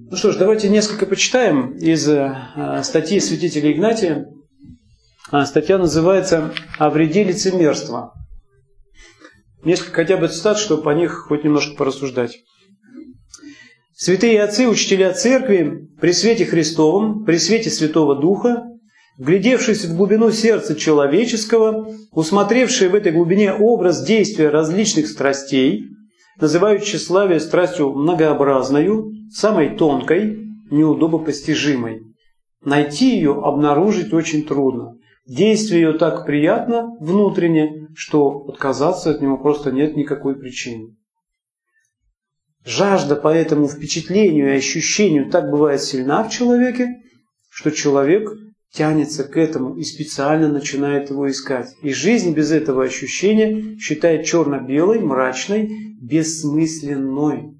Ну что ж, давайте несколько почитаем из статьи святителя Игнатия. Статья называется «О вреде лицемерства». Несколько хотя бы цитат, чтобы по них хоть немножко порассуждать. «Святые отцы, учителя церкви, при свете Христовом, при свете Святого Духа, вглядевшись в глубину сердца человеческого, усмотревшие в этой глубине образ действия различных страстей, называют тщеславие страстью многообразною, самой тонкой, неудобопостижимой. Найти ее, обнаружить очень трудно. Действие ее так приятно внутренне, что отказаться от него просто нет никакой причины. Жажда по этому впечатлению и ощущению так бывает сильна в человеке, что человек тянется к этому и специально начинает его искать. И жизнь без этого ощущения считает черно-белой, мрачной, бессмысленной.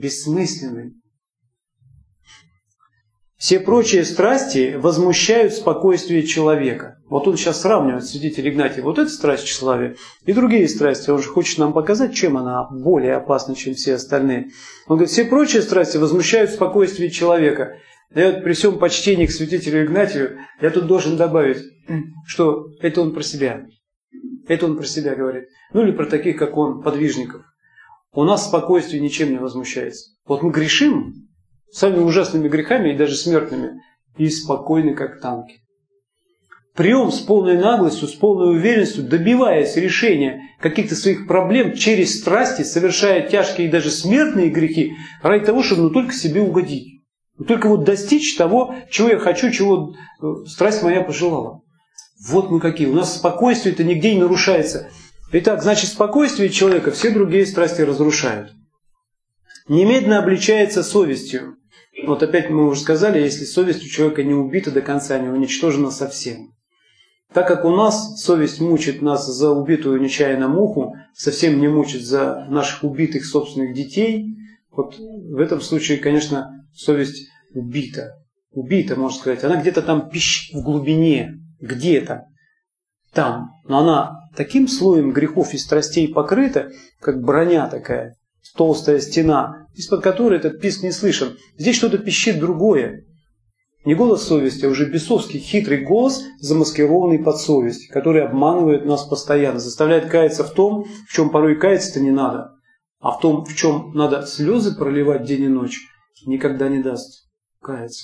Все прочие страсти возмущают спокойствие человека. Вот он сейчас сравнивает, святитель Игнатий, вот эта страсть тщеславия и другие страсти. Он же хочет нам показать, чем она более опасна, чем все остальные. Он говорит, все прочие страсти возмущают спокойствие человека. Я вот при всем почтении к святителю Игнатию, я тут должен добавить, что это он про себя. Это он про себя говорит. Ну или про таких, как он, подвижников. У нас спокойствие ничем не возмущается. Вот мы грешим самыми ужасными грехами и даже смертными, и спокойны, как танки. Прием с полной наглостью, с полной уверенностью, добиваясь решения каких-то своих проблем через страсти, совершая тяжкие и даже смертные грехи, ради того, чтобы только себе угодить. Только вот достичь того, чего я хочу, чего страсть моя пожелала. Вот мы какие. У нас спокойствие-то нигде не нарушается. Итак, значит, спокойствие человека все другие страсти разрушают. Немедленно обличается совестью. Вот опять мы уже сказали, если совесть у человека не убита до конца, не уничтожена совсем. Так как у нас совесть мучит нас за убитую нечаянно муху, совсем не мучит за наших убитых собственных детей, вот в этом случае, конечно, совесть убита. Убита, можно сказать. Она где-то там пищит в глубине, где-то там. Но она таким слоем грехов и страстей покрыта, как броня такая, толстая стена, из-под которой этот писк не слышен. Здесь что-то пищит другое. Не голос совести, а уже бесовский хитрый голос, замаскированный под совесть, который обманывает нас постоянно, заставляет каяться в том, в чем порой каяться-то не надо, а в том, в чем надо слезы проливать день и ночь, никогда не даст каяться.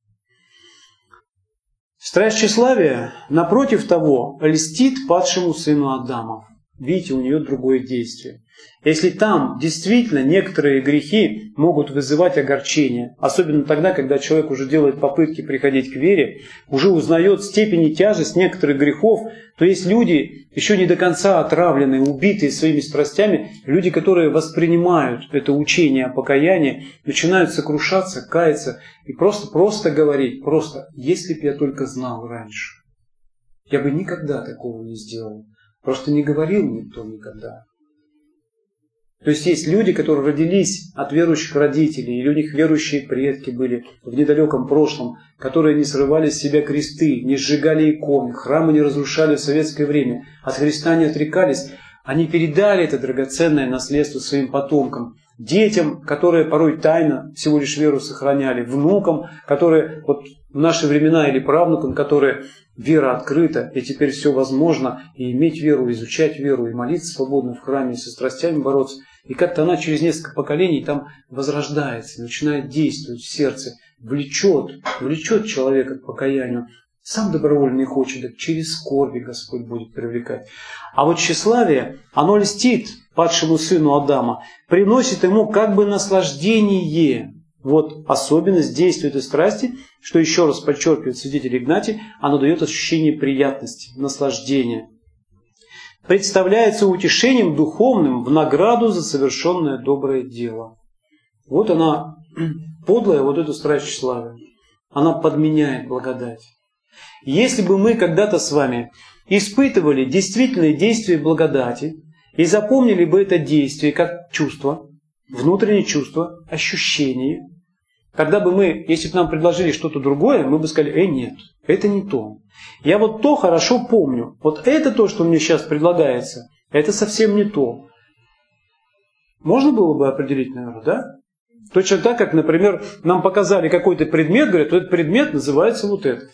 Страсть тщеславия, напротив того, льстит падшему сыну Адама. Видите, у нее другое действие. Если там действительно некоторые грехи могут вызывать огорчение, особенно тогда, когда человек уже делает попытки приходить к вере, уже узнает степень и тяжесть некоторых грехов, то есть люди, еще не до конца отравленные, убитые своими страстями, люди, которые воспринимают это учение о покаянии, начинают сокрушаться, каяться и просто говорить, если бы я только знал раньше, я бы никогда такого не сделал. Просто не говорил никто никогда. То есть есть люди, которые родились от верующих родителей, или у них верующие предки были в недалеком прошлом, которые не срывали с себя кресты, не сжигали иконы, храмы не разрушали в советское время, от Христа не отрекались. Они передали это драгоценное наследство своим потомкам, детям, которые порой тайно всего лишь веру сохраняли, внукам, которые вот в наши времена, или правнукам, которые вера открыта, и теперь все возможно, и иметь веру, изучать веру, и молиться свободно в храме, и со страстями бороться. И как-то она через несколько поколений там возрождается, начинает действовать в сердце, влечет человека к покаянию. Сам добровольно не хочет, так через скорби Господь будет привлекать. А вот тщеславие, оно льстит падшему сыну Адама, приносит ему как бы наслаждение. Вот особенность действия этой страсти, что еще раз подчеркивает святитель Игнатий, оно дает ощущение приятности, наслаждения. Представляется утешением духовным в награду за совершенное доброе дело. Вот она, подлая, вот эта страсть тщеславия. Она подменяет благодать. Если бы мы когда-то с вами испытывали действительное действие благодати и запомнили бы это действие как чувство, внутреннее чувство, ощущение, когда бы мы, если бы нам предложили что-то другое, мы бы сказали, нет, это не то. Я вот то хорошо помню. Вот это то, что мне сейчас предлагается, это совсем не то. Можно было бы определить, наверное, да? Точно так, как, например, нам показали какой-то предмет, говорят, этот предмет называется вот этот.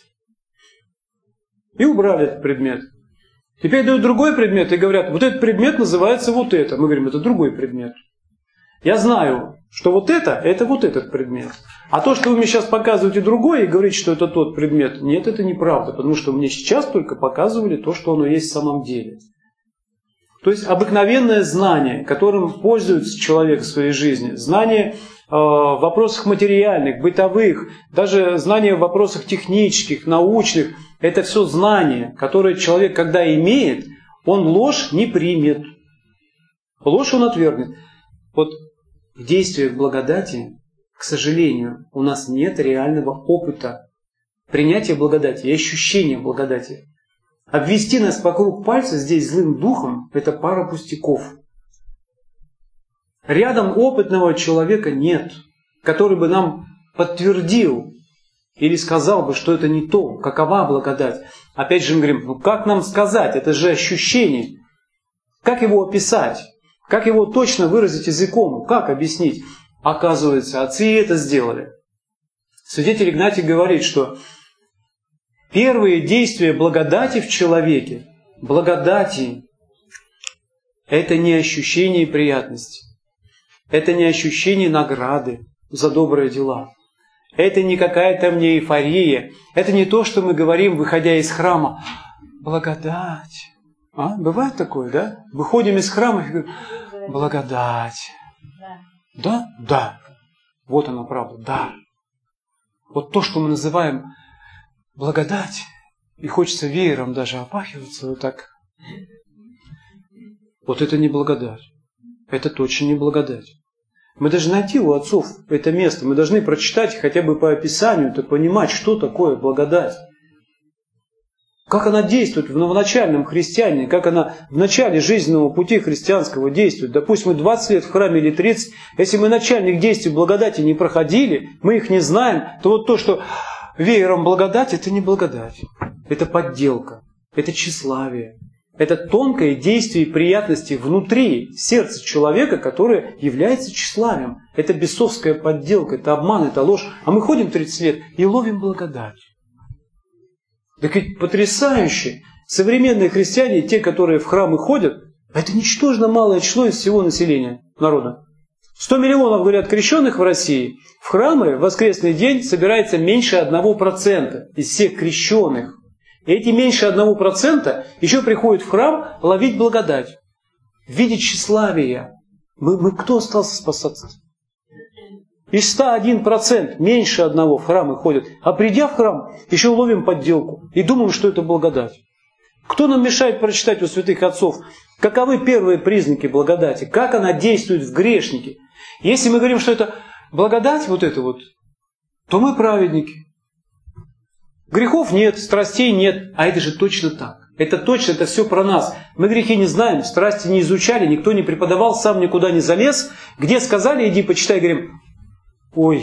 И убрали этот предмет. Теперь дают другой предмет и говорят, вот этот предмет называется вот это. Мы говорим, это другой предмет. Я знаю, что вот это вот этот предмет. А то, что вы мне сейчас показываете другое и говорите, что это тот предмет, нет, это неправда, потому что мне сейчас только показывали то, что оно есть в самом деле. То есть обыкновенное знание, которым пользуется человек в своей жизни, знание в вопросах материальных, бытовых, даже знание в вопросах технических, научных, это все знание, которое человек, когда имеет, он ложь не примет. Ложь он отвергнет. Вот в действиях благодати, к сожалению, у нас нет реального опыта принятия благодати и ощущения благодати. Обвести нас вокруг пальца здесь злым духом – это пара пустяков. Рядом опытного человека нет, который бы нам подтвердил или сказал бы, что это не то, какова благодать. Опять же мы говорим, ну как нам сказать, это же ощущение. Как его описать? Как его точно выразить языком? Как объяснить? Оказывается, отцы это сделали. Святитель Игнатий говорит, что первые действия благодати в человеке, благодати, это не ощущение приятности, это не ощущение награды за добрые дела, это не какая-то мне эйфория, это не то, что мы говорим, выходя из храма, благодать. А? Бывает такое, да? Выходим из храма и говорим, благодать. Да? Да. Вот она правда, да. Вот то, что мы называем благодать, и хочется веером даже опахиваться вот так. Вот это не благодать. Это точно не благодать. Мы должны найти у отцов это место, мы должны прочитать хотя бы по описанию-то, понимать, что такое благодать. Как она действует в новоначальном христианине, как она в начале жизненного пути христианского действует. Допустим, мы 20 лет в храме или 30, если мы начальных действий благодати не проходили, мы их не знаем, то вот то, что веером благодать, это не благодать. Это подделка, это тщеславие, это тонкое действие приятности внутри сердца человека, которое является тщеславием. Это бесовская подделка, это обман, это ложь. А мы ходим 30 лет и ловим благодать. Так ведь потрясающе. Современные христиане, те, которые в храмы ходят, это ничтожно малое число из всего населения народа. 100 миллионов, говорят, крещенных в России. В храмы в воскресный день собирается меньше 1% из всех крещенных. И эти меньше 1% еще приходят в храм ловить благодать. В виде тщеславия. Мы кто остался спасаться? Из 101% меньше одного в храмы ходят. А придя в храм, еще ловим подделку. И думаем, что это благодать. Кто нам мешает прочитать у святых отцов, каковы первые признаки благодати? Как она действует в грешнике? Если мы говорим, что это благодать, вот это вот, то мы праведники. Грехов нет, страстей нет. А это же точно так. Это точно, это все про нас. Мы грехи не знаем, страсти не изучали, никто не преподавал, сам никуда не залез. Где сказали, иди почитай, говорим, ой,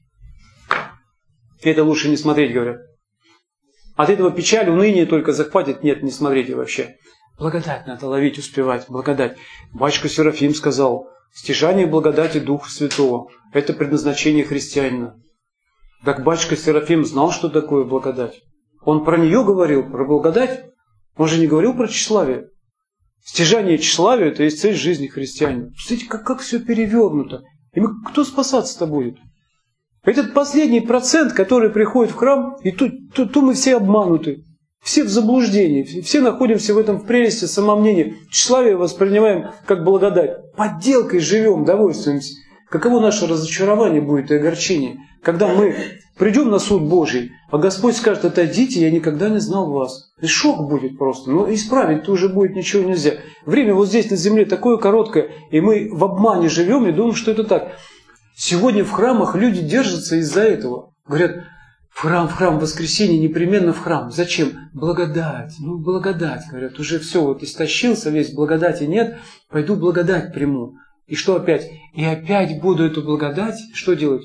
это лучше не смотреть, говорят. От этого печаль, уныние только захватит. Нет, не смотрите вообще. Благодать надо ловить, успевать, благодать. Батюшка Серафим сказал, стяжание благодати Духа Святого – это предназначение христианина. Так батюшка Серафим знал, что такое благодать. Он про нее говорил, про благодать. Он же не говорил про тщеславие. Стяжание тщеславия – это есть цель жизни христианина. Смотрите, как все перевернуто. И кто спасаться-то будет? Этот последний процент, который приходит в храм, и то мы все обмануты. Все в заблуждении, все находимся в этом в прелести самомнения. Тщеславие воспринимаем как благодать. Подделкой живем, довольствуемся. Каково наше разочарование будет и огорчение, когда мы придем на суд Божий, а Господь скажет, отойдите, я никогда не знал вас. И шок будет просто. Но исправить-то уже будет ничего нельзя. Время вот здесь на земле такое короткое, и мы в обмане живем и думаем, что это так. Сегодня в храмах люди держатся из-за этого. Говорят, в храм, в воскресенье, непременно в храм. Зачем? Благодать. Ну, благодать, говорят, уже все, вот истощился весь, благодати нет, пойду благодать приму. И что опять? И опять буду эту благодать, что делать?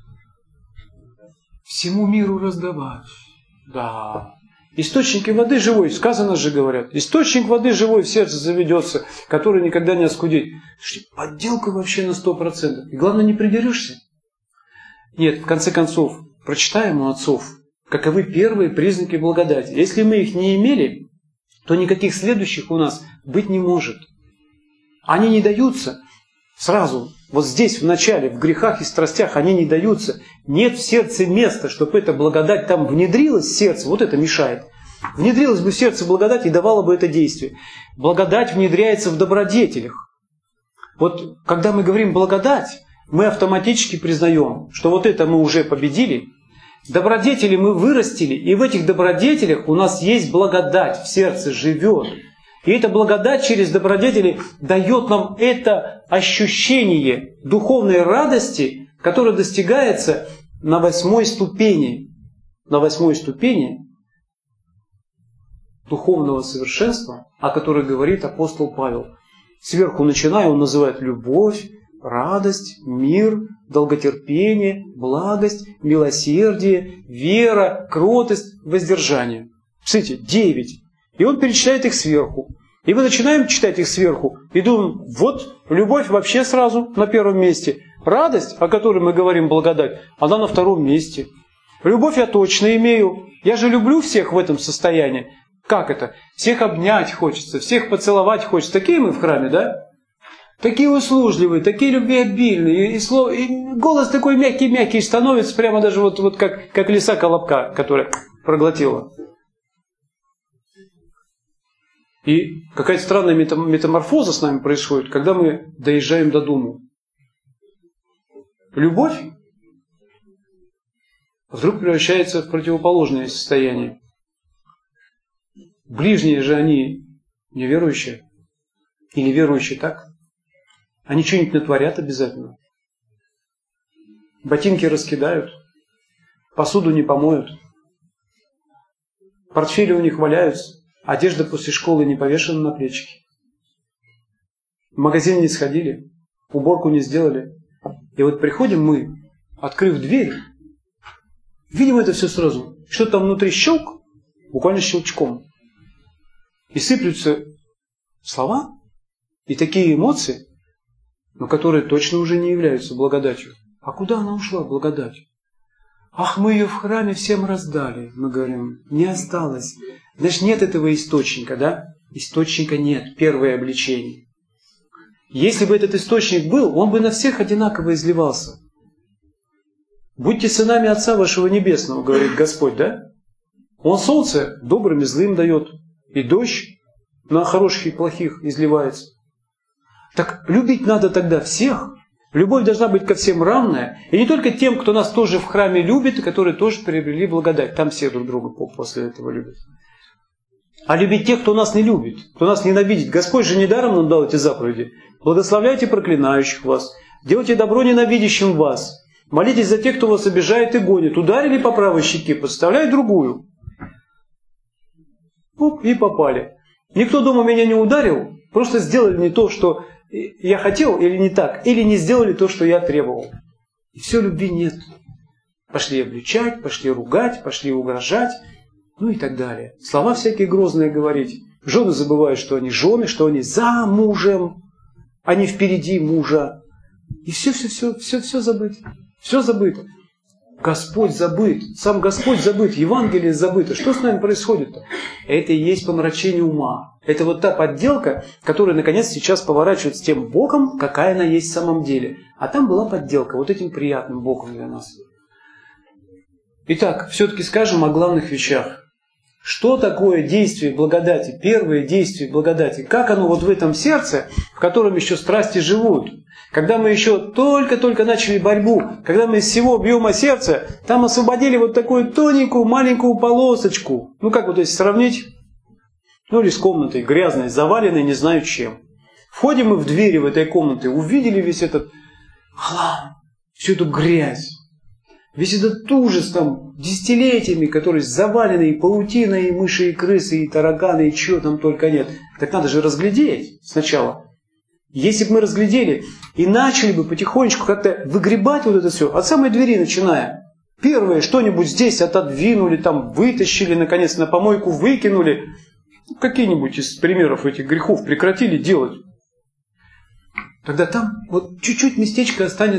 Всему миру раздавать. Да. Источники воды живой, сказано же, говорят. Источник воды живой в сердце заведется, который никогда не оскудеет. Подделка вообще на 100%. И главное, не придерешься. Нет, в конце концов, прочитаем у отцов, каковы первые признаки благодати. Если мы их не имели, то никаких следующих у нас быть не может. Они не даются сразу, вот здесь в начале, в грехах и страстях они не даются. Нет в сердце места, чтобы эта благодать там внедрилась в сердце, вот это мешает. Внедрилась бы в сердце благодать и давала бы это действие. Благодать внедряется в добродетелях. Вот когда мы говорим благодать, мы автоматически признаем, что вот это мы уже победили, добродетели мы вырастили, и в этих добродетелях у нас есть благодать, в сердце живет. И эта благодать через добродетели дает нам это ощущение духовной радости, которое достигается на 8-й ступени. На 8-й ступени духовного совершенства, о которой говорит апостол Павел. Сверху начиная, он называет любовь, радость, мир, долготерпение, благость, милосердие, вера, кротость, воздержание. Смотрите, 9. И он перечисляет их сверху. И мы начинаем читать их сверху и думаем, вот любовь вообще сразу на первом месте. Радость, о которой мы говорим, благодать, она на 2-м месте. Любовь я точно имею. Я же люблю всех в этом состоянии. Как это? Всех обнять хочется, всех поцеловать хочется. Такие мы в храме, да? Такие услужливые, такие любвеобильные. И голос такой мягкий-мягкий становится, прямо даже вот как лиса колобка, которая проглотила. И какая-то странная метаморфоза с нами происходит, когда мы доезжаем до дому. Любовь вдруг превращается в противоположное состояние. Ближние же они неверующие. Или верующие, так? Они что-нибудь натворят обязательно. Ботинки раскидают. Посуду не помоют. Портфели у них валяются. Одежда после школы не повешена на плечики. В магазин не сходили. Уборку не сделали. И вот приходим мы, открыв дверь, видим это все сразу. Что там внутри щелк, буквально щелчком. И сыплются слова и такие эмоции, но которые точно уже не являются благодатью. А куда она ушла, благодать? Ах, мы ее в храме всем раздали. Мы говорим, не осталось. Значит, нет этого источника, да? Источника нет, первое обличение. Если бы этот источник был, он бы на всех одинаково изливался. Будьте сынами Отца вашего Небесного, говорит Господь, да? Он солнце добрым и злым дает. И дождь на хороших и плохих изливается. Так любить надо тогда всех. Любовь должна быть ко всем равная. И не только тем, кто нас тоже в храме любит, и которые тоже приобрели благодать. Там все друг друга после этого любят. А любить тех, кто нас не любит, кто нас ненавидит. Господь же недаром нам дал эти заповеди. Благословляйте проклинающих вас. Делайте добро ненавидящим вас. Молитесь за тех, кто вас обижает и гонит. Ударили по правой щеке, подставляй другую. Оп, и попали. Никто дома меня не ударил, просто сделали не то, что я хотел, или не так, или не сделали то, что я требовал. И все, любви нет. Пошли обличать, пошли ругать, пошли угрожать, ну и так далее. Слова всякие грозные говорить. Жены забывают, что они жены, что они за мужем, а не впереди мужа. И все забыто. Все забыто. Господь забыт, сам Господь забыт, Евангелие забыто. Что с нами происходит-то? Это и есть помрачение ума. Это вот та подделка, которая, наконец, сейчас поворачивается тем боком, какая она есть в самом деле. А там была подделка, вот этим приятным боком для нас. Итак, все-таки скажем о главных вещах. Что такое действие благодати? Первое действие благодати. Как оно вот в этом сердце, в котором еще страсти живут? Когда мы еще только-только начали борьбу, когда мы из всего объема сердца, там освободили вот такую тоненькую маленькую полосочку. Ну как вот если сравнить? Ну или с комнатой грязной, заваленной не знаю чем. Входим мы в двери в этой комнаты, увидели весь этот хлам, всю эту грязь. Весь этот ужас там десятилетиями, который заваленный паутиной, и мыши, и крысы, и тараканы, и чего там только нет. Так надо же разглядеть сначала. Если бы мы разглядели и начали бы потихонечку как-то выгребать вот это все, от самой двери начиная. Первое, что-нибудь здесь отодвинули, там вытащили, наконец, на помойку выкинули. Какие-нибудь из примеров этих грехов прекратили делать. Тогда там вот чуть-чуть местечко останется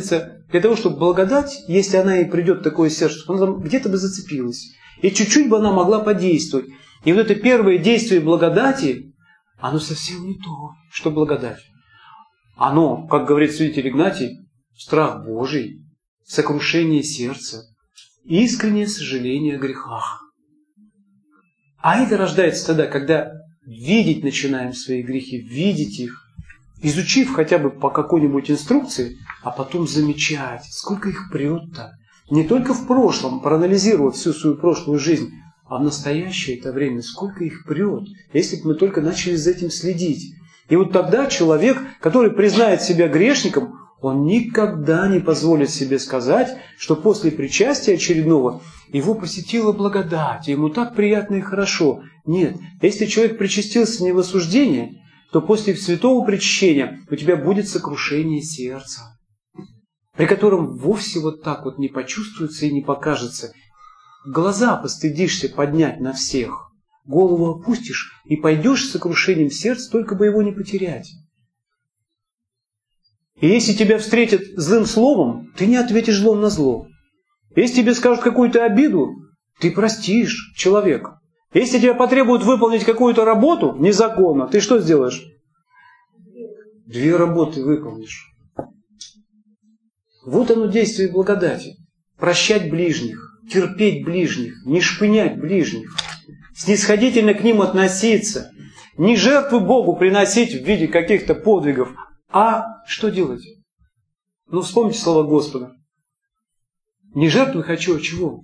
Для того, чтобы благодать, если она и придет в такое сердце, чтобы она там где-то бы зацепилась. И чуть-чуть бы она могла подействовать. И вот это первое действие благодати, оно совсем не то, что благодать. Оно, как говорит святитель Игнатий, страх Божий, сокрушение сердца, искреннее сожаление о грехах. А это рождается тогда, когда видеть начинаем свои грехи, видеть их, изучив хотя бы по какой-нибудь инструкции, а потом замечать, сколько их прет-то. Не только в прошлом, проанализировав всю свою прошлую жизнь, а в настоящее это время, сколько их прет, если бы мы только начали за этим следить. И вот тогда человек, который признает себя грешником, он никогда не позволит себе сказать, что после причастия очередного его посетила благодать, и ему так приятно и хорошо. Нет, если человек причастился не в осуждение, то после святого причащения у тебя будет сокрушение сердца, при котором вовсе вот так вот не почувствуется и не покажется. Глаза постыдишься поднять на всех, голову опустишь и пойдешь с сокрушением сердца, только бы его не потерять. И если тебя встретят злым словом, ты не ответишь злом на зло. Если тебе скажут какую-то обиду, ты простишь человека. Если тебя потребуют выполнить какую-то работу незаконно, ты что сделаешь? 2 работы выполнишь. Вот оно действие благодати. Прощать ближних, терпеть ближних, не шпынять ближних, снисходительно к ним относиться, не жертвы Богу приносить в виде каких-то подвигов, а что делать? Ну, вспомните слова Господа. Не жертвы хочу, а чего?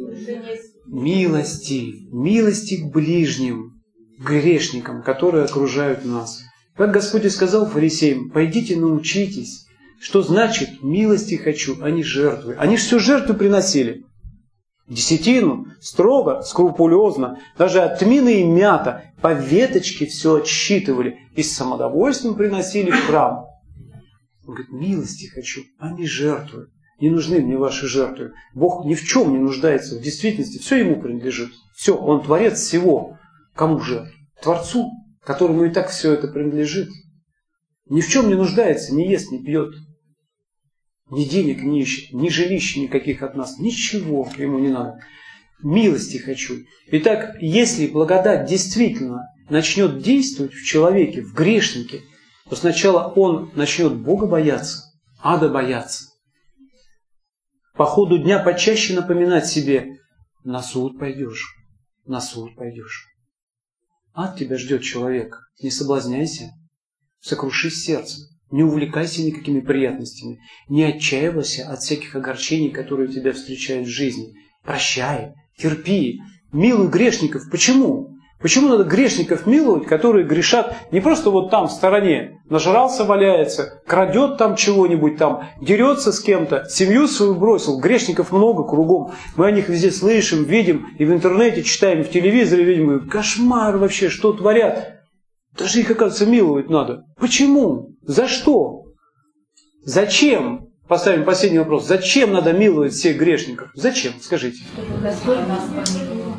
Милости. Милости к ближним, к грешникам, которые окружают нас. Как Господь и сказал фарисеям, пойдите научитесь, что значит милости хочу, а не жертвы. Они же все жертвы приносили. Десятину строго, скрупулезно, даже от тмины и мята по веточке все отсчитывали и с самодовольствием приносили в храм. Он говорит, милости хочу, а не жертвы. Не нужны мне ваши жертвы. Бог ни в чем не нуждается. В действительности все Ему принадлежит. Все, Он творец всего. Кому же? Творцу, которому и так все это принадлежит. Ни в чем не нуждается, не ест, не пьет. Ни денег не ищет, ни жилища никаких от нас. Ничего ему не надо. Милости хочу. Итак, если благодать действительно начнет действовать в человеке, в грешнике, то сначала он начнет Бога бояться, ада бояться. По ходу дня почаще напоминать себе, на суд пойдешь, на суд пойдешь. Ад тебя ждет, человек. Не соблазняйся, сокрушись сердцем. Не увлекайся никакими приятностями. Не отчаивайся от всяких огорчений, которые тебя встречают в жизни. Прощай, терпи, милуй грешников. Почему? Почему надо грешников миловать, которые грешат не просто вот там в стороне, нажрался, валяется, крадет там чего-нибудь там, дерется с кем-то, семью свою бросил. Грешников много кругом. Мы о них везде слышим, видим, и в интернете читаем, в телевизоре видим. Кошмар вообще, что творят. Даже их, оказывается, миловать надо. Почему? За что? Зачем? Поставим последний вопрос. Зачем надо миловать всех грешников? Зачем? Скажите. Чтобы Господь нас помиловал.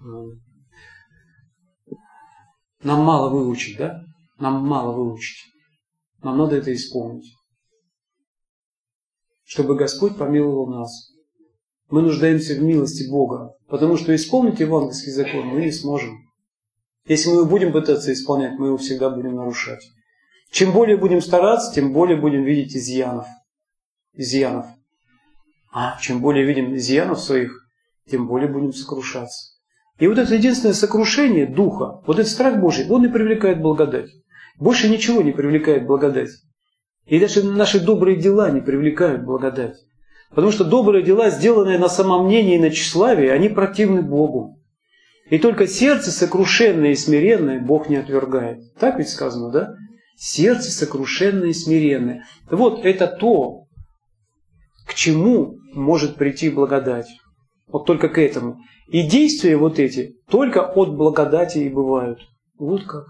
Нам мало выучить, да? Нам мало выучить. Нам надо это исполнить. Чтобы Господь помиловал нас. Мы нуждаемся в милости Бога. Потому что исполнить евангельский закон мы не сможем. Если мы будем пытаться исполнять, мы его всегда будем нарушать. Чем более будем стараться, тем более будем видеть изъянов. А чем более видим изъянов своих, тем более будем сокрушаться. И вот это единственное сокрушение духа, вот этот страх Божий, он и привлекает благодать. Больше ничего не привлекает благодать. И даже наши добрые дела не привлекают благодать. Потому что добрые дела, сделанные на самомнении и на тщеславии, они противны Богу. И только сердце сокрушенное и смиренное Бог не отвергает. Так ведь сказано, да? Сердце сокрушенное и смиренное. Вот это то, к чему может прийти благодать. Вот только к этому. И действия вот эти только от благодати и бывают. Вот как.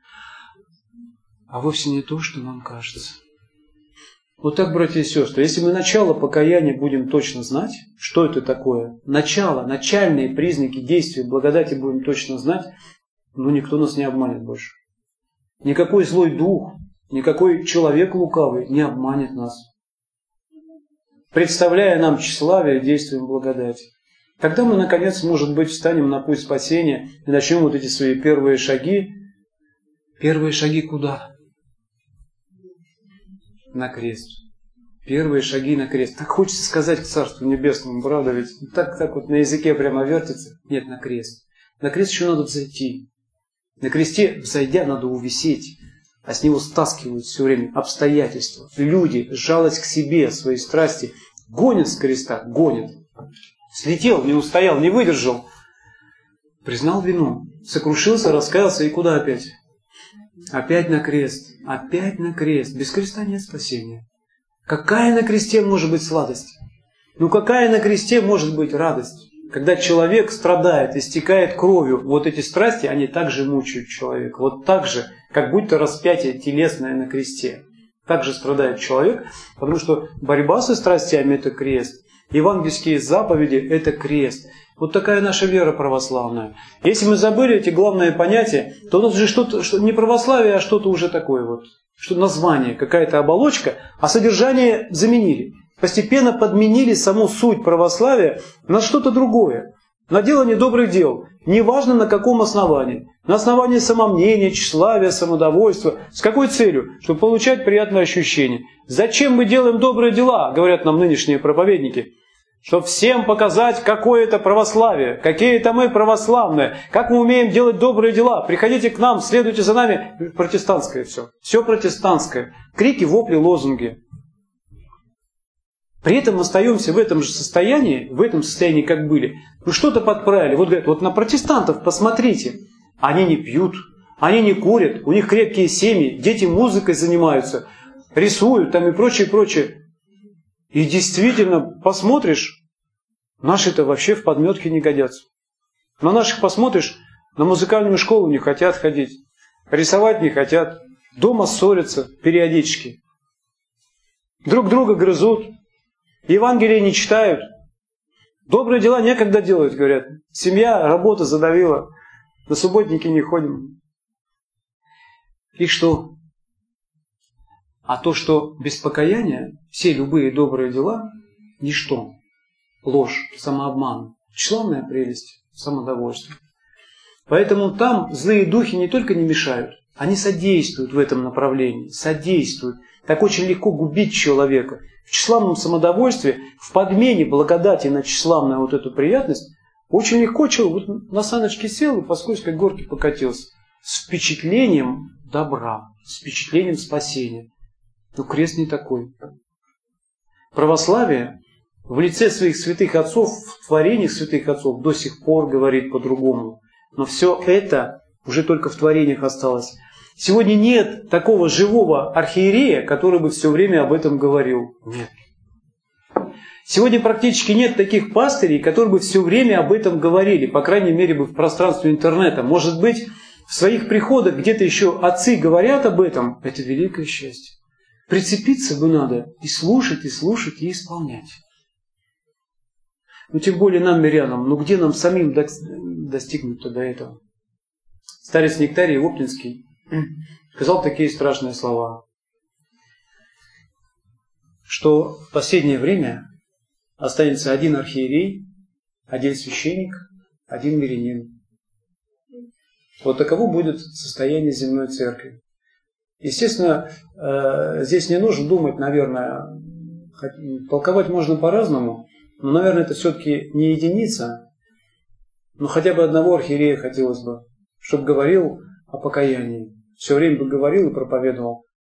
А вовсе не то, что нам кажется. Вот так, братья и сестры, если мы начало покаяния будем точно знать, что это такое, начальные признаки действия благодати будем точно знать, ну никто нас не обманет больше. Никакой злой дух, никакой человек лукавый не обманет нас. представляя нам тщеславие действием благодати. Когда мы, наконец, может быть, встанем на путь спасения и начнем вот эти свои первые шаги. Первые шаги куда? На крест. Первые шаги на крест. Так хочется сказать к Царству Небесному, правда ведь? Так вот на языке прямо вертится. Нет, на крест. На крест еще надо взойти. На кресте, взойдя, надо увисеть. А с него стаскивают все время обстоятельства. Люди, жалость к себе, свои страсти, гонят с креста, гонят. Слетел, не устоял, не выдержал. Признал вину, сокрушился, раскаялся и куда опять? Опять на крест, опять на крест. Без креста нет спасения. Какая на кресте может быть сладость? Ну какая на кресте может быть радость? Когда человек страдает, истекает кровью, вот эти страсти, они также мучают человека. Вот так же, как будто распятие телесное на кресте. Так же страдает человек, потому что борьба со страстями – это крест. Евангельские заповеди – это крест. Вот такая наша вера православная. Если мы забыли эти главные понятия, то у нас же что-то не православие, а что-то уже такое вот. Что название, какая-то оболочка, а содержание заменили. Постепенно подменили саму суть православия на что-то другое. На делание добрых дел. Неважно на каком основании. На основании самомнения, тщеславия, самодовольства. С какой целью? Чтобы получать приятное ощущение. Зачем мы делаем добрые дела, говорят нам нынешние проповедники? Чтобы всем показать, какое это православие, какие это мы православные, как мы умеем делать добрые дела. Приходите к нам, следуйте за нами. Протестантское все. Все протестантское. Крики, вопли, лозунги. При этом остаемся в этом же состоянии, как были. Ну что-то подправили. Вот говорят, вот на протестантов посмотрите. Они не пьют, они не курят, у них крепкие семьи, дети музыкой занимаются, рисуют там и прочее, прочее. И действительно, посмотришь, наши-то вообще в подметке не годятся. На наших посмотришь, на музыкальную школу не хотят ходить, рисовать не хотят, дома ссорятся периодически. Друг друга грызут. Евангелие не читают. Добрые дела некогда делать, говорят. Семья, работа задавила. На субботники не ходим. И что? А то, что без покаяния все любые добрые дела – ничто. Ложь, самообман, тщеславная прелесть, самодовольство. Поэтому там злые духи не только не мешают, они содействуют в этом направлении. Содействуют. Так очень легко губить человека. В тщеславном самодовольстве, в подмене благодати на тщеславную вот эту приятность, очень легко человек вот на саночке сел и по скользкой горке покатился. С впечатлением добра, с впечатлением спасения. Но крест не такой. Православие в лице своих святых отцов, в творениях святых отцов до сих пор говорит по-другому. Но все это уже только в творениях осталось. Сегодня нет такого живого архиерея, который бы все время об этом говорил. Нет. Сегодня практически нет таких пастырей, которые бы все время об этом говорили, по крайней мере бы в пространстве интернета. Может быть, в своих приходах где-то еще отцы говорят об этом. Это великое счастье. Прицепиться бы надо и слушать, и исполнять. Ну, тем более нам, мирянам, ну где нам самим достигнуть-то до этого? Старец Нектарий Воплинский сказал такие страшные слова, что в последнее время останется один архиерей, один священник, один мирянин. Вот таково будет состояние земной церкви. Естественно, здесь не нужно думать, наверное, толковать можно по-разному, но, наверное, это все-таки не единица, но хотя бы одного архиерея хотелось бы, чтобы говорил о покаянии. Все время бы говорил и проповедовал